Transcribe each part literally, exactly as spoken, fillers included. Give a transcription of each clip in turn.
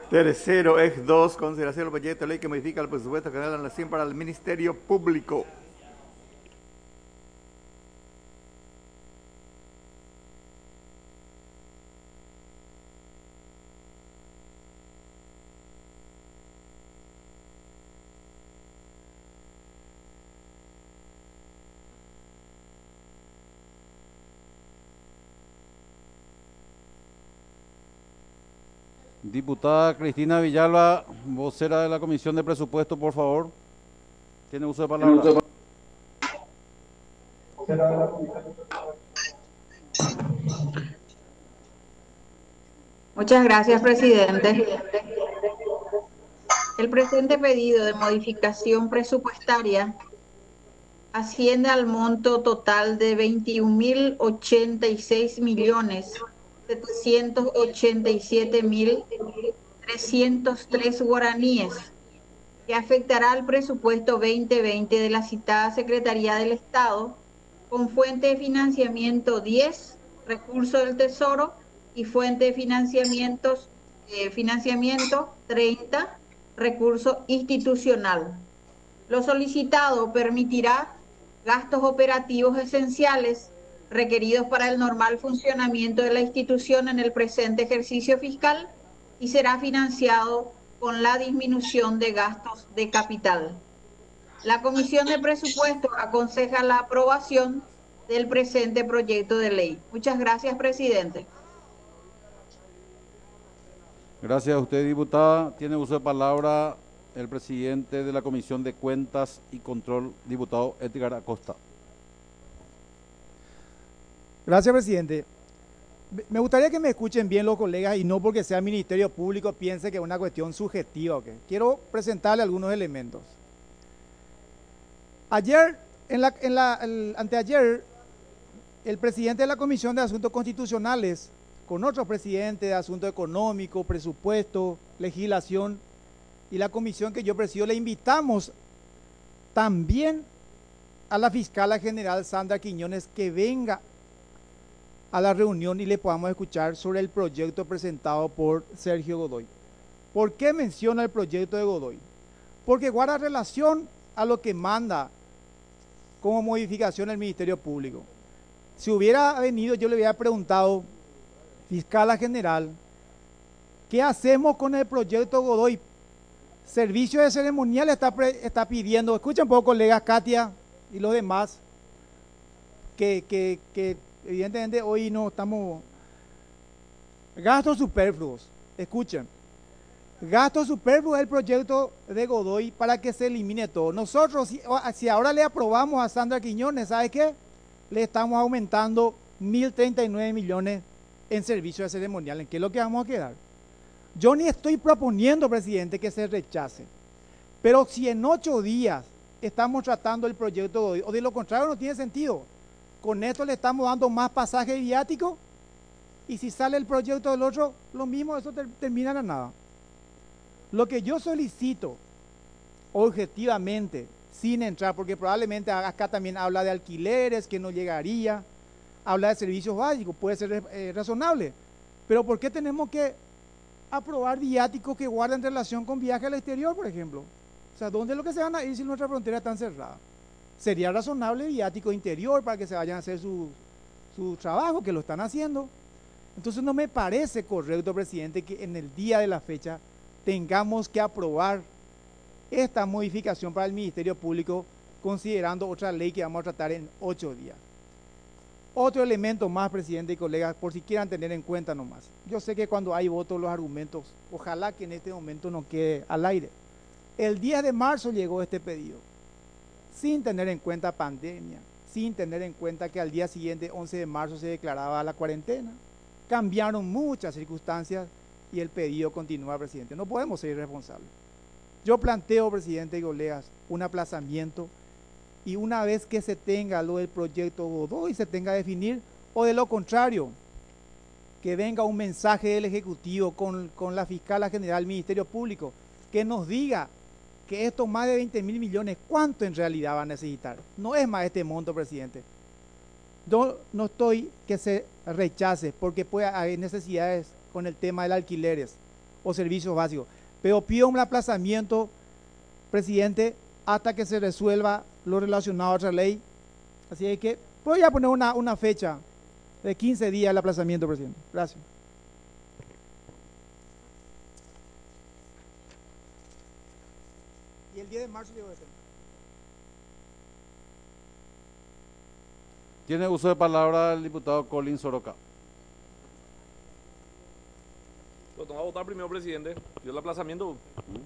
Tercero, ex dos, consideración del proyecto de ley que modifica el presupuesto general de la Nación para el Ministerio Público. Diputada Cristina Villalba, vocera de la Comisión de Presupuesto, por favor. Tiene uso de palabra. Muchas gracias, presidente. El presente pedido de modificación presupuestaria asciende al monto total de veintiún mil ochenta y seis millones setecientos ochenta y siete mil trescientos tres guaraníes, que afectará al presupuesto dos mil veinte de la citada Secretaría del Estado, con fuente de financiamiento diez, recurso del Tesoro, y fuente de financiamientos, eh, financiamiento treinta, recurso institucional. Lo solicitado permitirá gastos operativos esenciales requeridos para el normal funcionamiento de la institución en el presente ejercicio fiscal y será financiado con la disminución de gastos de capital. La Comisión de Presupuestos aconseja la aprobación del presente proyecto de ley. Muchas gracias, presidente. Gracias a usted, diputada. Tiene uso de palabra el presidente de la Comisión de Cuentas y Control, diputado Edgar Acosta. Gracias, presidente. Me gustaría que me escuchen bien los colegas y no porque sea Ministerio Público piense que es una cuestión subjetiva. ¿Okay? Quiero presentarle algunos elementos. Ayer, en la, en la, el, anteayer, el presidente de la Comisión de Asuntos Constitucionales, con otros presidentes de Asuntos Económicos, Presupuesto, Legislación y la comisión que yo presido, le invitamos también a la fiscala general Sandra Quiñones que venga a la reunión y le podamos escuchar sobre el proyecto presentado por Sergio Godoy. ¿Por qué menciona el proyecto de Godoy? Porque guarda relación a lo que manda como modificación el Ministerio Público. Si hubiera venido, yo le hubiera preguntado, fiscala general, ¿qué hacemos con el proyecto Godoy? Servicio de ceremonial está, está pidiendo, escuchen un poco, colegas Katia y los demás, que, que, que evidentemente hoy no estamos... Gastos superfluos, escuchen. Gastos superfluos del proyecto de Godoy para que se elimine todo. Nosotros, si, si ahora le aprobamos a Sandra Quiñones, ¿sabe qué? Le estamos aumentando mil treinta y nueve millones en servicio de ceremonial. ¿En qué es lo que vamos a quedar? Yo ni estoy proponiendo, presidente, que se rechace. Pero si en ocho días estamos tratando el proyecto de Godoy, o de lo contrario no tiene sentido. Con esto le estamos dando más pasaje viático y si sale el proyecto del otro, lo mismo, eso ter termina en la nada. Lo que yo solicito, objetivamente, sin entrar, porque probablemente acá también habla de alquileres que no llegaría, habla de servicios básicos, puede ser eh, razonable, pero ¿por qué tenemos que aprobar viáticos que guardan relación con viaje al exterior, por ejemplo? O sea, ¿dónde es lo que se van a ir si nuestra frontera está cerrada? Sería razonable viático interior para que se vayan a hacer su, su trabajo, que lo están haciendo. Entonces no me parece correcto, presidente, que en el día de la fecha tengamos que aprobar esta modificación para el Ministerio Público considerando otra ley que vamos a tratar en ocho días. Otro elemento más, presidente y colegas, por si quieran tener en cuenta nomás. Yo sé que cuando hay votos los argumentos, ojalá que en este momento no quede al aire. El diez de marzo llegó este pedido, sin tener en cuenta pandemia, sin tener en cuenta que al día siguiente, once de marzo, se declaraba la cuarentena. Cambiaron muchas circunstancias y el pedido continúa, presidente. No podemos ser irresponsables. Yo planteo, presidente y colegas, un aplazamiento y una vez que se tenga lo del proyecto Godoy, se tenga a definir, o de lo contrario, que venga un mensaje del Ejecutivo con, con la Fiscala General del Ministerio Público, que nos diga que estos más de veinte mil millones, ¿cuánto en realidad va a necesitar? No es más este monto, presidente. Yo no estoy que se rechace, porque puede haber necesidades con el tema de alquileres, o servicios básicos. Pero pido un aplazamiento, presidente, hasta que se resuelva lo relacionado a otra ley. Así es que voy a poner una, una fecha de quince días el aplazamiento, presidente. Gracias. Y el diez de marzo digo eso. Tiene uso de palabra el diputado Colin Soroka. Lo tengo a votar primero, presidente. Dio el aplazamiento.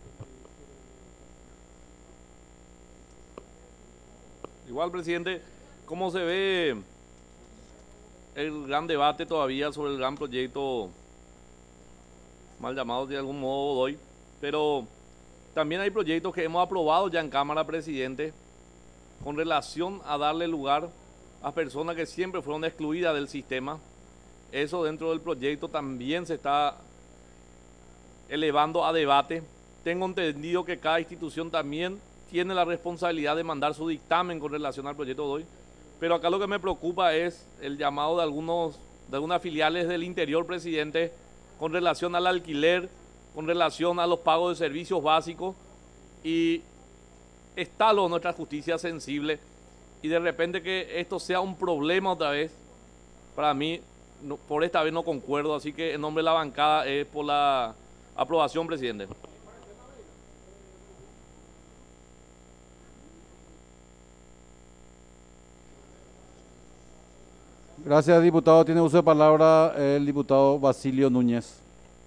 Igual, presidente, ¿cómo se ve el gran debate todavía sobre el gran proyecto, mal llamado de algún modo hoy? Pero también hay proyectos que hemos aprobado ya en Cámara, presidente, con relación a darle lugar a personas que siempre fueron excluidas del sistema. Eso dentro del proyecto también se está elevando a debate. Tengo entendido que cada institución también tiene la responsabilidad de mandar su dictamen con relación al proyecto de hoy. Pero acá lo que me preocupa es el llamado de algunos, de algunas filiales del interior, presidente, con relación al alquiler, con relación a los pagos de servicios básicos, y está lo nuestra justicia sensible, y de repente que esto sea un problema otra vez, para mí, no, por esta vez no concuerdo, así que en nombre de la bancada es por la aprobación, presidente. Gracias, diputado. Tiene uso de palabra el diputado Basilio Núñez.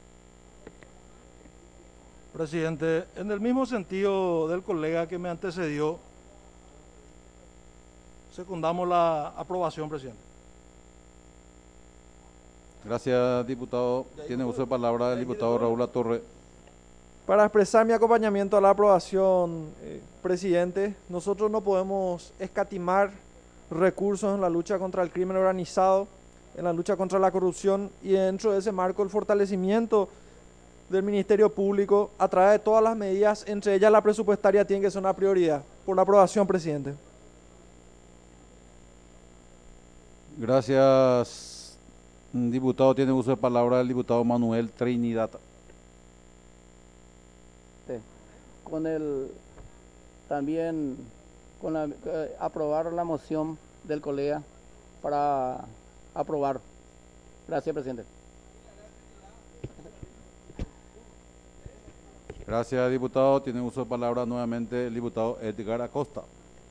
Presidente, en el mismo sentido del colega que me antecedió, secundamos la aprobación, presidente. Gracias, diputado. Tiene uso de palabra el diputado Raúl Latorre. Para expresar mi acompañamiento a la aprobación, eh, presidente, nosotros no podemos escatimar recursos en la lucha contra el crimen organizado, en la lucha contra la corrupción, y dentro de ese marco el fortalecimiento del Ministerio Público a través de todas las medidas, entre ellas la presupuestaria, tiene que ser una prioridad. Por la aprobación, presidente. Gracias, diputado. Tiene uso de palabra el diputado Manuel Trinidad. Con el también con la, eh, aprobar la moción del colega para aprobar. Gracias, presidente. Gracias, diputado. Tiene uso de palabra nuevamente el diputado Edgar Acosta.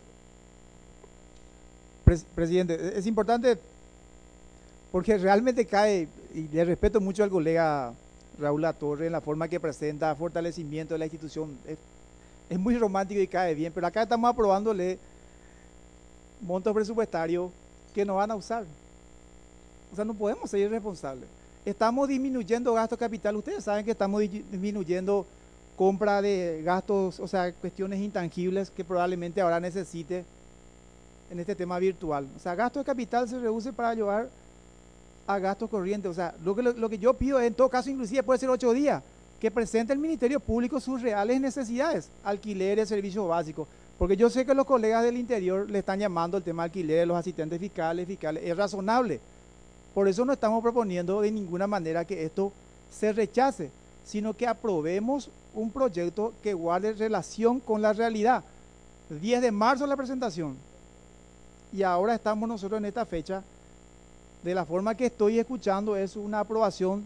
Pres presidente, es importante porque realmente cae, y le respeto mucho al colega Raúl Latorre en la forma que presenta fortalecimiento de la institución. Es, es muy romántico y cae bien, pero acá estamos aprobándole montos presupuestarios que no van a usar. O sea, no podemos ser irresponsables. Estamos disminuyendo gasto capital. Ustedes saben que estamos disminuyendo compra de gastos, o sea, cuestiones intangibles que probablemente ahora necesite en este tema virtual. O sea, gasto de capital se reduce para llevar a gastos corrientes. O sea, lo que, lo, lo que yo pido en todo caso, inclusive puede ser ocho días, que presente el Ministerio Público sus reales necesidades, alquileres, servicios básicos, porque yo sé que los colegas del interior le están llamando el tema alquiler, los asistentes fiscales, fiscales, es razonable. Por eso no estamos proponiendo de ninguna manera que esto se rechace, sino que aprobemos un proyecto que guarde relación con la realidad. diez de marzo la presentación, y ahora estamos nosotros en esta fecha. De la forma que estoy escuchando es una aprobación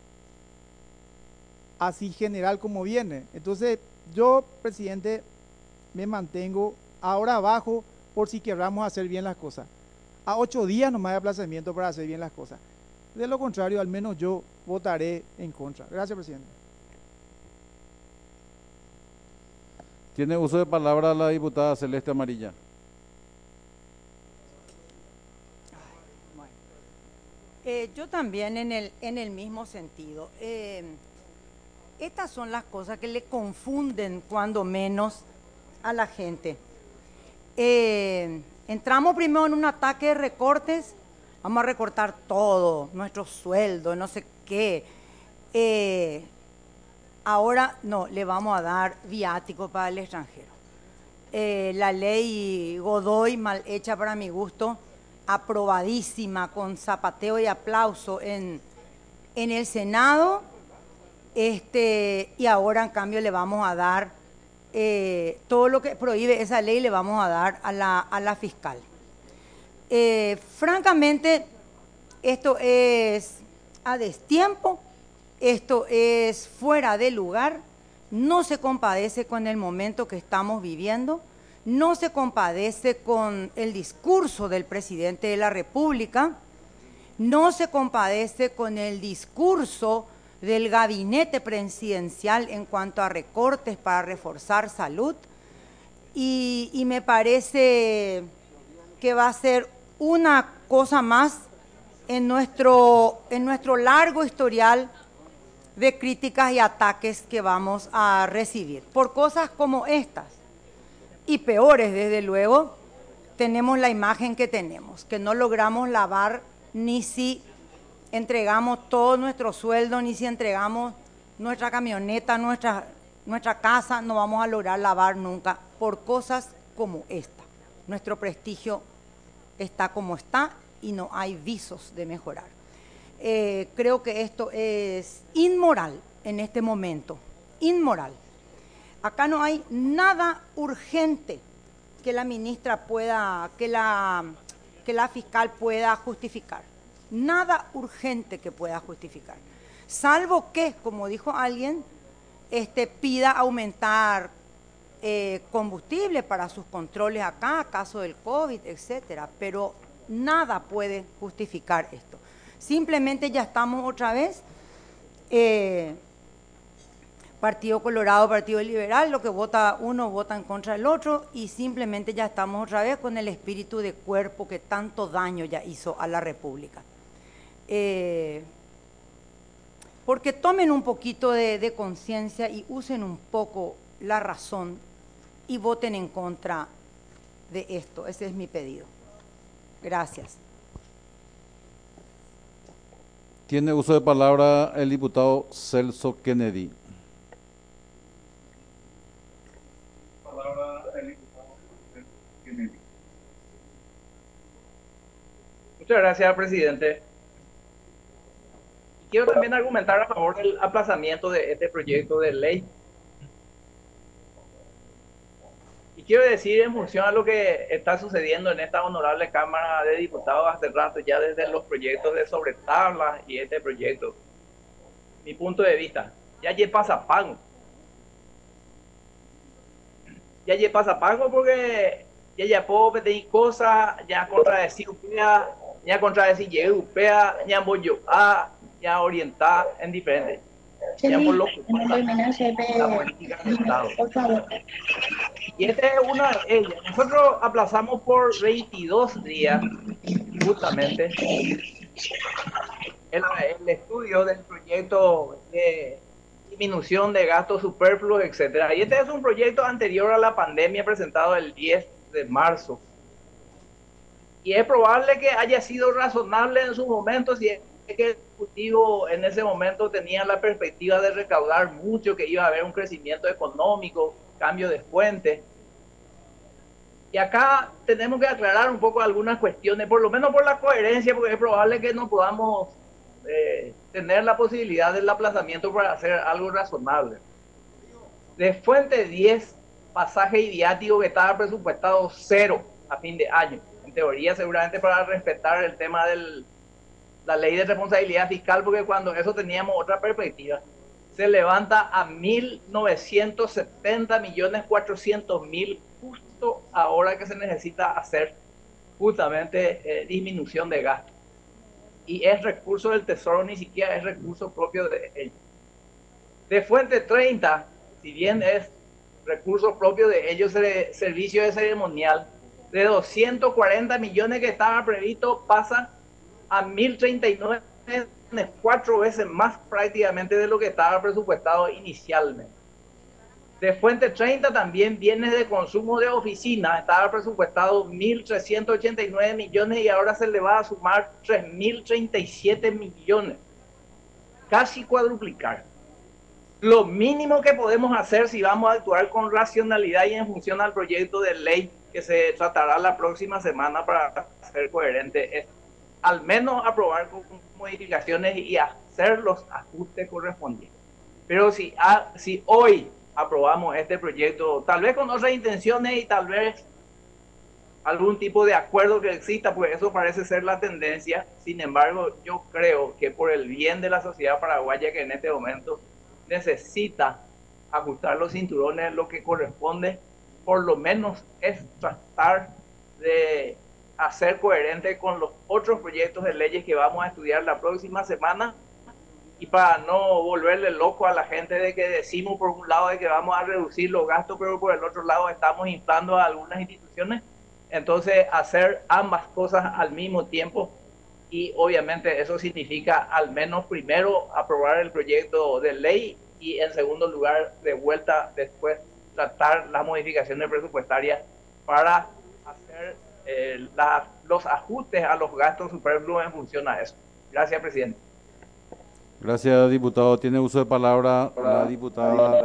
así general como viene. Entonces yo, presidente, me mantengo ahora abajo por si queramos hacer bien las cosas. A ocho días nomás de aplazamiento para hacer bien las cosas. De lo contrario, al menos yo votaré en contra. Gracias, presidente. Tiene uso de palabra la diputada Celeste Amarilla. Eh, yo también en el, en el mismo sentido. Eh, estas son las cosas que le confunden cuando menos a la gente. Eh, entramos primero en un ataque de recortes, vamos a recortar todo, nuestro sueldo, no sé qué. Eh, ahora no, le vamos a dar viático para el extranjero. Eh, la ley Godoy, mal hecha para mi gusto, aprobadísima con zapateo y aplauso en, en el Senado, Este, y ahora, en cambio, le vamos a dar eh, todo lo que prohíbe esa ley, le vamos a dar a la, a la fiscal. Eh, francamente, esto es a destiempo, esto es fuera de lugar, no se compadece con el momento que estamos viviendo, no se compadece con el discurso del presidente de la República, no se compadece con el discurso del gabinete presidencial en cuanto a recortes para reforzar salud, y, y me parece que va a ser una cosa más en nuestro, en nuestro largo historial de críticas y ataques que vamos a recibir. Por cosas como estas, y peores desde luego, tenemos la imagen que tenemos, que no logramos lavar ni si entregamos todo nuestro sueldo, ni si entregamos nuestra camioneta, nuestra, nuestra casa, no vamos a lograr lavar nunca por cosas como esta. Nuestro prestigio está como está y no hay visos de mejorar. Eh, creo que esto es inmoral en este momento, inmoral. Acá no hay nada urgente que la ministra pueda, que la, que la fiscal pueda justificar. Nada urgente que pueda justificar. Salvo que, como dijo alguien, este, pida aumentar eh, combustible para sus controles acá, caso del COVID, etcétera. Pero nada puede justificar esto. Simplemente ya estamos otra vez, eh, Partido Colorado, Partido Liberal, lo que vota uno vota en contra del otro, y simplemente ya estamos otra vez con el espíritu de cuerpo que tanto daño ya hizo a la República. Eh, porque tomen un poquito de, de conciencia y usen un poco la razón y voten en contra de esto. Ese es mi pedido. Gracias. Tiene uso de palabra el diputado Celso Kennedy. Palabra el diputado Celso Kennedy. Muchas gracias, presidente. Quiero también argumentar a favor del aplazamiento de este proyecto de ley. Y quiero decir, en función a lo que está sucediendo en esta honorable Cámara de Diputados hace rato, ya desde los proyectos de sobretablas y este proyecto, mi punto de vista, ya ya pasa pago. Ya ya pasa pago porque ya ya puedo pedir cosas, ya contradecir upea, ya contradecir llegue upea, ya voy yo a, ya orientar en diferentes. Ya por lo que la política del Estado. Y esta es una de ellas. Nosotros aplazamos por veintidós días, justamente, el, el estudio del proyecto de disminución de gastos superfluos, etcétera. Y este es un proyecto anterior a la pandemia presentado el diez de marzo. Y es probable que haya sido razonable en su momento si es que el Ejecutivo en ese momento tenía la perspectiva de recaudar mucho, que iba a haber un crecimiento económico, cambio de fuente. Y acá tenemos que aclarar un poco algunas cuestiones, por lo menos por la coherencia, porque es probable que no podamos eh, tener la posibilidad del aplazamiento para hacer algo razonable. De fuente diez, pasaje idiático que estaba presupuestado cero a fin de año. En teoría, seguramente para respetar el tema de la ley de responsabilidad fiscal, porque cuando eso teníamos otra perspectiva, se levanta a mil novecientos setenta millones cuatrocientos mil justo ahora que se necesita hacer justamente eh, disminución de gasto. Y es recurso del Tesoro, ni siquiera es recurso propio de ellos. De fuente treinta, si bien es recurso propio de ellos, el servicio de ceremonial, de doscientos cuarenta millones que estaba previsto, pasa a mil treinta y nueve, cuatro veces más prácticamente de lo que estaba presupuestado inicialmente. De fuente treinta también bienes de consumo de oficina, estaba presupuestado mil trescientos ochenta y nueve millones y ahora se le va a sumar tres mil treinta y siete millones, casi cuadruplicar. Lo mínimo que podemos hacer si vamos a actuar con racionalidad y en función al proyecto de ley que se tratará la próxima semana para ser coherente es al menos aprobar con modificaciones y hacer los ajustes correspondientes. Pero si, ah, si hoy aprobamos este proyecto, tal vez con otras intenciones y tal vez algún tipo de acuerdo que exista, pues eso parece ser la tendencia. Sin embargo, yo creo que por el bien de la sociedad paraguaya, que en este momento necesita ajustar los cinturones, lo que corresponde por lo menos es tratar de hacer coherente con los otros proyectos de leyes que vamos a estudiar la próxima semana, y para no volverle loco a la gente de que decimos por un lado de que vamos a reducir los gastos, pero por el otro lado estamos inflando a algunas instituciones. Entonces, hacer ambas cosas al mismo tiempo, y obviamente eso significa al menos primero aprobar el proyecto de ley y en segundo lugar, de vuelta después, tratar las modificaciones presupuestarias para hacer eh, la, los ajustes a los gastos superfluos en función a eso. Gracias, presidente. Gracias, diputado. Tiene uso de palabra la diputada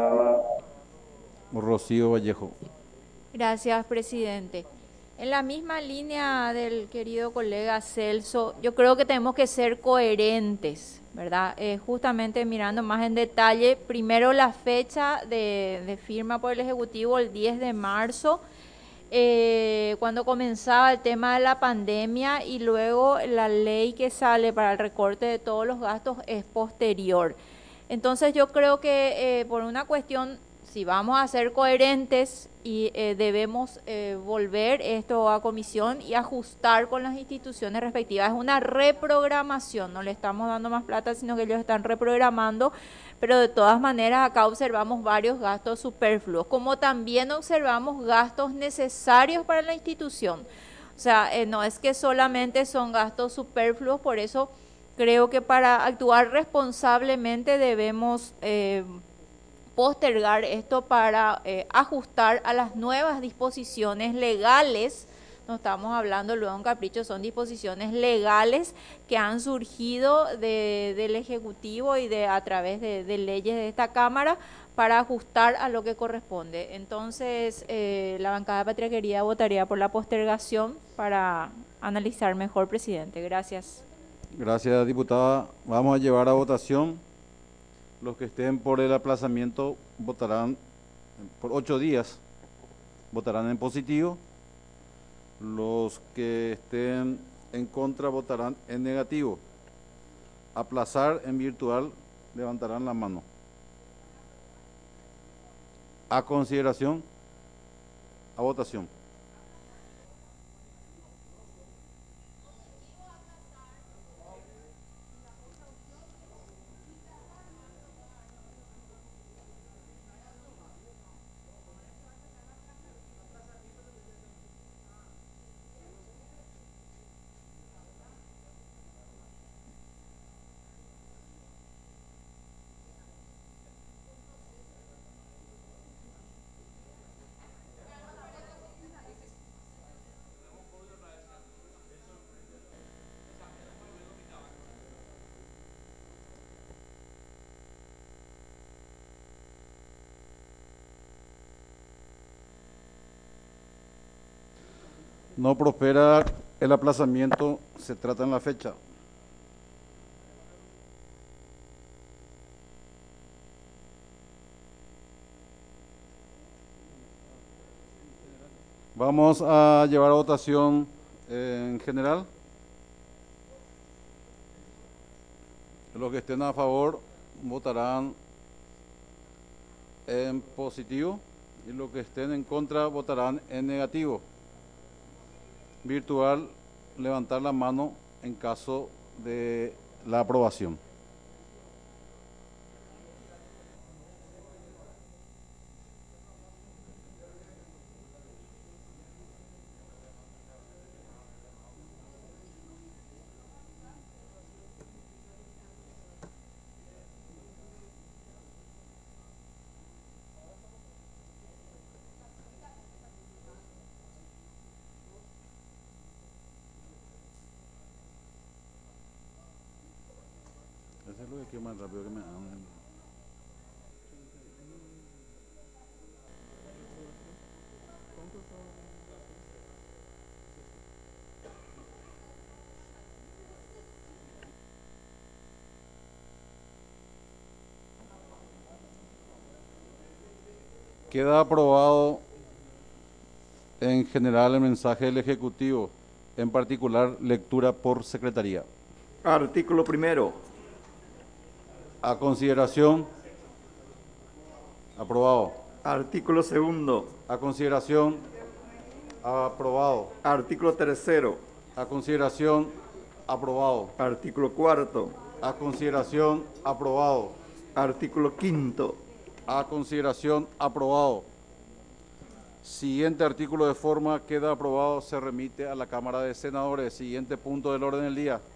Rocío Vallejo. Gracias, presidente. En la misma línea del querido colega Celso, yo creo que tenemos que ser coherentes, ¿verdad? Eh, justamente mirando más en detalle, primero la fecha de, de firma por el Ejecutivo, el diez de marzo, eh, cuando comenzaba el tema de la pandemia, y luego la ley que sale para el recorte de todos los gastos es posterior. Entonces yo creo que eh, por una cuestión, si vamos a ser coherentes y eh, debemos eh, volver esto a comisión y ajustar con las instituciones respectivas. Es una reprogramación, no le estamos dando más plata, sino que ellos están reprogramando, pero de todas maneras acá observamos varios gastos superfluos, como también observamos gastos necesarios para la institución. O sea, eh, no es que solamente son gastos superfluos, por eso creo que para actuar responsablemente debemos eh, postergar esto para eh, ajustar a las nuevas disposiciones legales. No estamos hablando luego de un capricho, son disposiciones legales que han surgido de, del Ejecutivo y de a través de, de leyes de esta Cámara para ajustar a lo que corresponde. Entonces, eh, la bancada de Patria Querida votaría por la postergación para analizar mejor, presidente. Gracias. Gracias, diputada. Vamos a llevar a votación. Los que estén por el aplazamiento votarán por ocho días, votarán en positivo. Los que estén en contra votarán en negativo. Aplazar en virtual, levantarán la mano. A consideración, a votación. No prospera el aplazamiento, se trata en la fecha. Vamos a llevar a votación eh, en general. Los que estén a favor votarán en positivo y los que estén en contra votarán en negativo. Virtual, levantar la mano en caso de la aprobación. Eso es lo que quiero más rápido que me hagan. Queda aprobado en general el mensaje del Ejecutivo, en particular lectura por Secretaría. Artículo primero. A consideración. Aprobado. Artículo segundo. A consideración. Aprobado. Artículo tercero. A consideración. Aprobado. Artículo cuarto. A consideración. Aprobado. Artículo quinto. A consideración. Aprobado. Siguiente artículo de forma queda aprobado, se remite a la Cámara de Senadores. Siguiente punto del orden del día.